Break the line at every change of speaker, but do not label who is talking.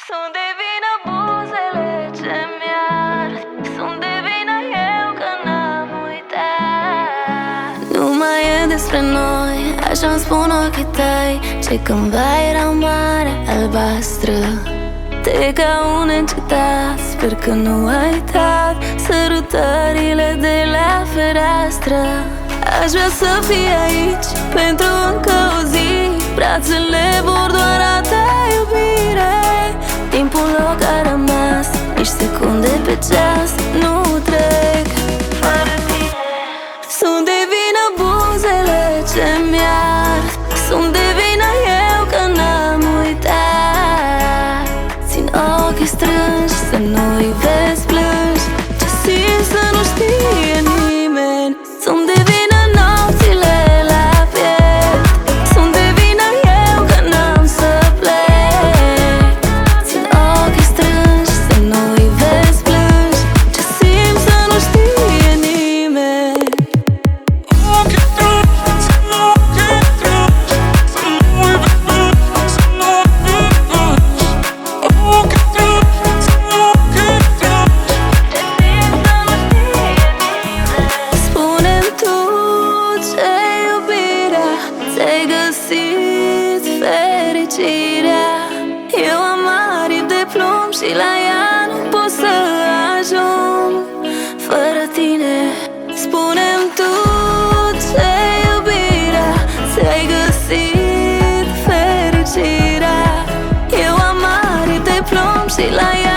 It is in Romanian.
Sunt de vină buzele ce-mi ard, sunt de vină eu că n-am uitat. Nu mai e despre noi, așa-mi spun ochii tăi, ce cândva era marea albastră. Te ca un încetat, sper că nu ai uitat sărutările de la fereastră. Aș vrea să fii aici pentru încă o zi, brațele vor doar a ta iubire. Timpul loc a rămas, nici secunde pe ceas nu trec fără tine. Sunt de vină buzele ce-mi ard, sunt de vină eu că n-am uitat. Țin ochii strânși să nu-i vezi plângi, ce simți să nu știe nimeni. Sunt de vină nopțile la piept, sunt de vină eu că n-am să plec. Țin ochii strânși să nu-i vezi plângi, ce simți să nu știe nimeni.
Ochii tragi, ochii tragi, să nu-i vezi plângi, să nu-i vezi plângi. Ochii tragi, ochii tragi,
Ce simți să nu știe nimeni. Spune-mi tu ce iubirea, ți-ai găsit fericirea. Eu am aripi de plumb și la ea nu pot să ajung fără tine. Spune-mi tu ce iubirea, ți-ai găsit fericirea. Eu am aripi de plumb și la ea